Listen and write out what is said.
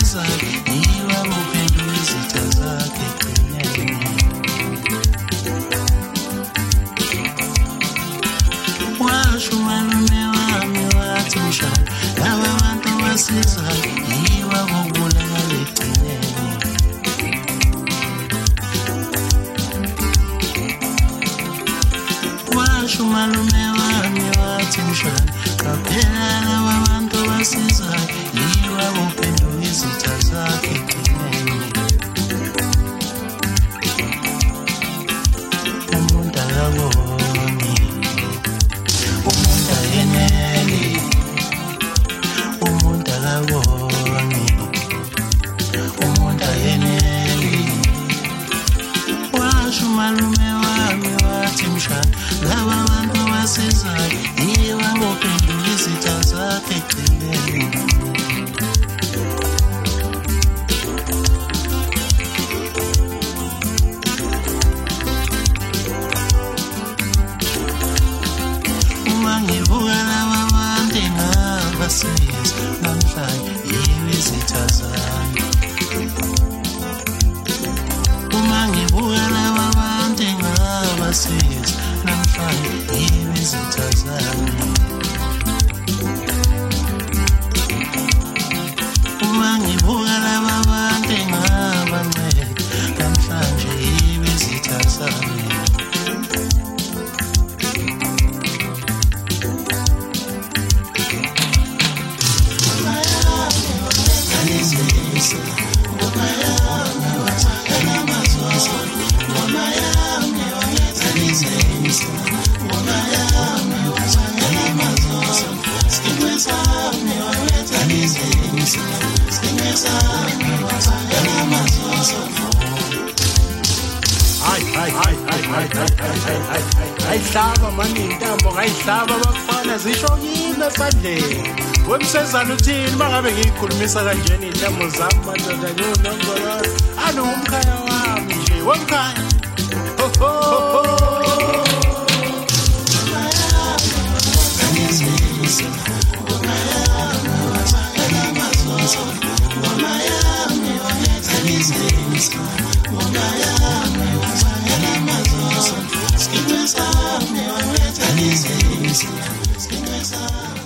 wasizayo yiwo abophendula izitha zakhe egcineni. Washo umalume wami wathi mshana laba bantu wasizayo yiwo abobulala egcineni. Washo umalume wami wathi mshana qaphela laba bantu wasizayo yiwo abophendula izitha zakhe egcineni. Umuntu akaboni, umuntu ayeneli, umuntu akaboni, umuntu ayeneli. Washo umalume wami wathi mshana laba bantu wasizayo yiwo abophendula izitha zakhe egcineni. Uma ngibuka laba bantu engabasiza namhlanje yiwo izitha zami. Uma ngibuka laba bantu engabasiza namhlanje yiwo izitha zami. Uma ngibuka laba bantu engabanceda namhlanje yiwo izitha zami. Ayihlaba mani intambo ngayihlaba abafana zisho kimi esandleni. Wemsezana uthini mangabe ngiyikhulumisa kanjena intambo zami madoda nonongololo anu umkhaya wami nje wemkhaya. Ho ho ho. Skin